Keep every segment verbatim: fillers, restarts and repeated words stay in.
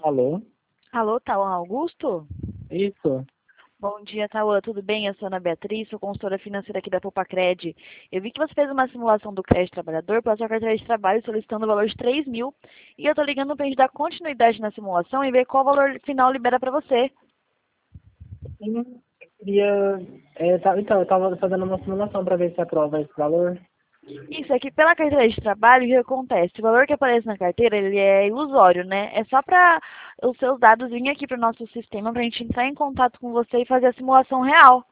Alô? Alô, Tauan Augusto? Isso. Bom dia, Tauan, tudo bem? Eu sou a Ana Beatriz, sou consultora financeira aqui da Popacred. Eu vi que você fez uma simulação do crédito trabalhador pela sua carteira de trabalho solicitando o valor de três mil e eu estou ligando para a gente dar continuidade na simulação e ver qual valor final libera para você. Sim, eu queria. É, tá- então, eu estava fazendo uma simulação para ver se aprova esse valor. Isso aqui, pela carteira de trabalho, o que acontece? O valor que aparece na carteira, ele é ilusório, né? É só para os seus dados virem aqui para o nosso sistema para a gente entrar em contato com você e fazer a simulação real.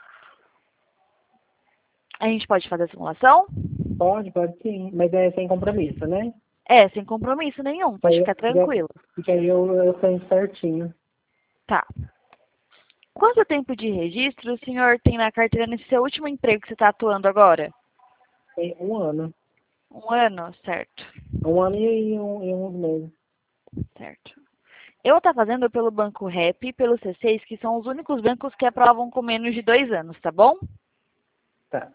A gente pode fazer a simulação? Pode, pode sim, mas é sem compromisso, né? É, sem compromisso nenhum, Que pode aí, ficar eu- tranquilo. porque aí eu, eu tenho certinho. Tá. Quanto tempo de registro o senhor tem na carteira nesse seu último emprego que você está atuando agora? Tem um ano. Um ano, certo. Um ano e, um, e uns meses. Certo. Eu estou fazendo pelo Banco Rep e pelo C seis, que são os únicos bancos que aprovam com menos de dois anos, tá bom? Tá.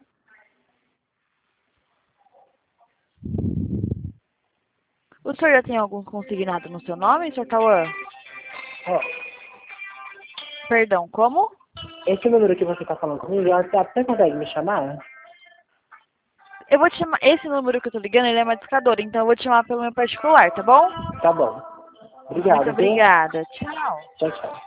O senhor já tem algum consignado no seu nome, senhor Tauan? Ó, Perdão, como? esse número que você está falando comigo, o WhatsApp, você consegue me chamar? Eu vou te chamar, esse número que eu tô ligando, ele é uma discadora, então eu vou te chamar pelo meu particular, tá bom? Tá bom. Muito Obrigado, viu? obrigada. Tchau. Tchau, tchau.